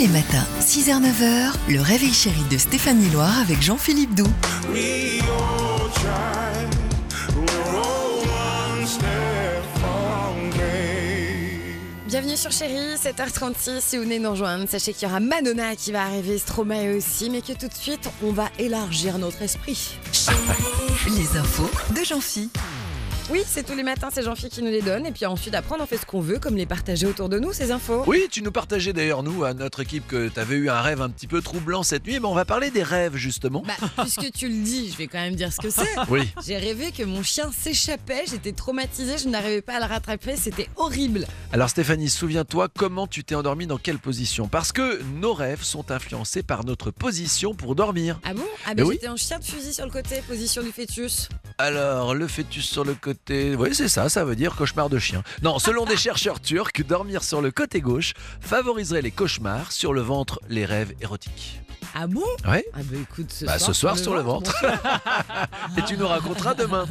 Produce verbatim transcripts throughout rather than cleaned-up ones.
les matins, six heures neuf heures, le réveil chéri de Stéphanie Loire avec Jean-Philippe Doux. Bienvenue sur Chérie, sept heures trente-six, si vous venez nous rejoindre, sachez qu'il y aura Madonna qui va arriver, Stromae aussi, mais que tout de suite, on va élargir notre esprit. Les infos de Jean-Philippe. Oui, c'est tous les matins, c'est Jean-Philippe qui nous les donne, et puis ensuite, après, on en fait ce qu'on veut, comme les partager autour de nous, ces infos. Oui, tu nous partageais d'ailleurs, nous, à notre équipe, que tu avais eu un rêve un petit peu troublant cette nuit, mais on va parler des rêves, justement. Bah, puisque tu le dis, je vais quand même dire ce que c'est. Oui. J'ai rêvé que mon chien s'échappait, j'étais traumatisée, je n'arrivais pas à le rattraper, c'était horrible. Alors Stéphanie, souviens-toi comment tu t'es endormie, dans quelle position? Parce que nos rêves sont influencés par notre position pour dormir. Ah bon? Ah ben oui. J'étais en chien de fusil sur le côté, position du fœtus. Alors, le fœtus sur le côté... Oui, c'est ça, ça veut dire cauchemar de chien. Non, selon des chercheurs turcs, dormir sur le côté gauche favoriserait les cauchemars, sur le ventre, les rêves érotiques. Ah bon? Ouais. Ah bah écoute, ce Bah, soir, ce soir sur le ventre. bon. Et tu nous raconteras demain.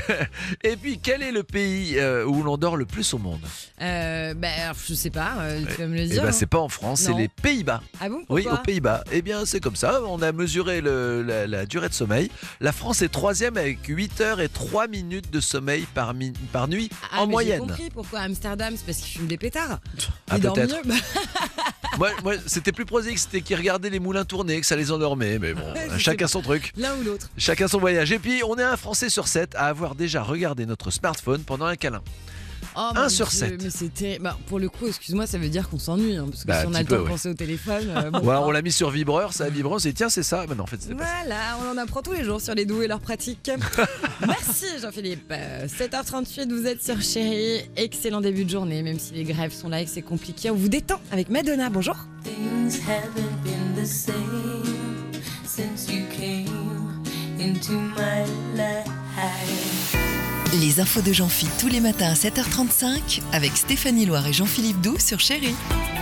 Et puis, quel est le pays euh, où l'on dort le plus au monde? Euh, bah alors, je sais pas, euh, tu vas me le Eh dire. ben, hein. c'est pas en France, c'est Non. les Pays-Bas. Ah bon? Oui, Pourquoi? aux Pays-Bas. Eh bien, c'est comme ça. On a mesuré le- la, la durée de sommeil. La France est troisième avec huit heures et trois minutes de sommeil par, mi- par nuit Ah, en mais moyenne. J'ai compris pourquoi Amsterdam, c'est parce qu'ils fument des pétards. Ah, Ils dorment peut-être. mieux. Moi, moi, c'était plus prosaïque, c'était qu'ils regardaient les moulins tourner, que ça les endormait. Mais bon, Ouais, je chacun sais son truc. L'un ou l'autre. Chacun son voyage. Et puis, on est un Français sur sept à avoir déjà regardé notre smartphone pendant un câlin. Oh, Un mon sur Dieu, sept. Mais c'était. Bah, pour le coup, excuse-moi, ça veut dire qu'on s'ennuie. Hein, parce que Bah, si on un a le petit temps peu, de oui. penser au téléphone. euh, bon, Ou alors, on l'a mis sur vibreur, ça a vibré, on s'est dit, tiens, c'est ça. Mais non, en fait, c'était pas ça. Voilà, on en apprend tous les jours sur les doux et leurs pratiques. Merci Jean-Philippe. Euh, sept heures trente-huit, vous êtes sur Chérie. Excellent début de journée, même si les grèves sont là et que c'est compliqué. On vous détend avec Madonna. Bonjour. Things haven't been the same since you came into my life. Les infos de Jean-Philippe tous les matins à sept heures trente-cinq avec Stéphanie Loire et Jean-Philippe Doux sur Chérie.